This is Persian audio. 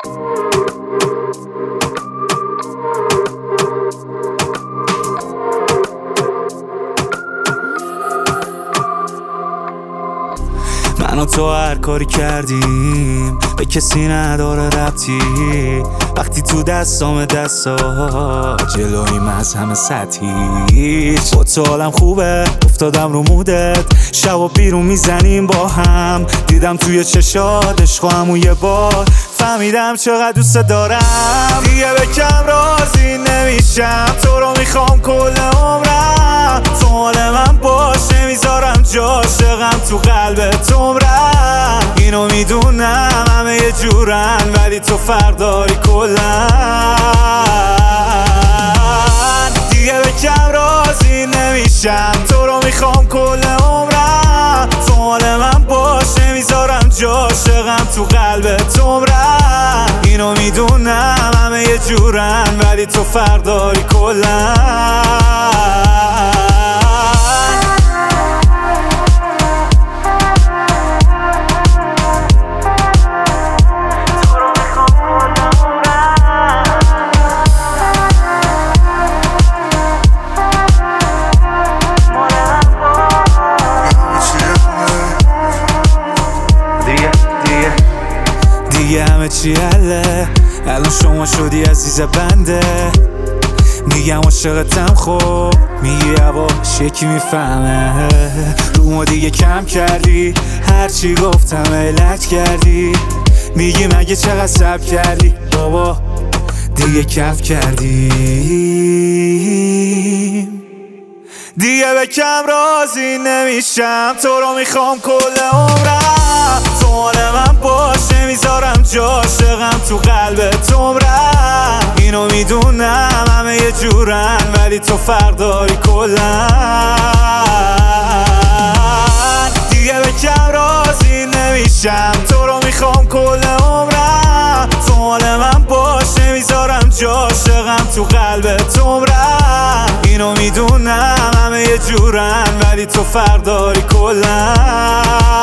من و تو هر کاری کردیم به کسی نداره ربطی، وقتی تو دستام دستا جلویم از همه سطحی. با تو حالم خوبه، افتادم رو مودت، شب و بیرون میزنیم با هم. دیدم توی چشات عشق و همون یه بار فهمیدم چقدر دوست دارم. دیگه به کم راضی نمیشم، تو رو میخوام کل عمرم. تو مال من باش، نمیذارم عاشقم تو قلبت عمرم. اینو میدونم همه یه جورن، ولی تو فرق داری کلن. دیگه به کم راضی نمیشم، تو رو میخوام کل عمرم. تو مال من باش، نمیذارم عاشقم تو قلبت عمرم. اینو میدونم همه یه جورن، ولی تو فرق داری کلن. دیگه همه چی حله، الان شما شدی عزیز بنده. میگم عاشقتم، خب میگی هواش یکی میفهمه. رومو دیگه کم کردی، هرچی گفتم علت کردی. میگی مگه چقدر صبر کردی، بابا دیگه کف کردی. دیگه به کم راضی نمیشم، تو رو میخوام کل عمرم. تو مال من باش، نمیذارم عاشقم تو قلبت عمرم. اینو میدونم همه یه جورن، ولی تو فرق داری کلن. دیگه به کم راضی نمیشم، تو رو میخوام کل عمرم. تو مال من باش، نمیذارم عاشقم تو قلبت عمرم. اینو میدونم همه یه جورن، ولی تو فرق داری کلن.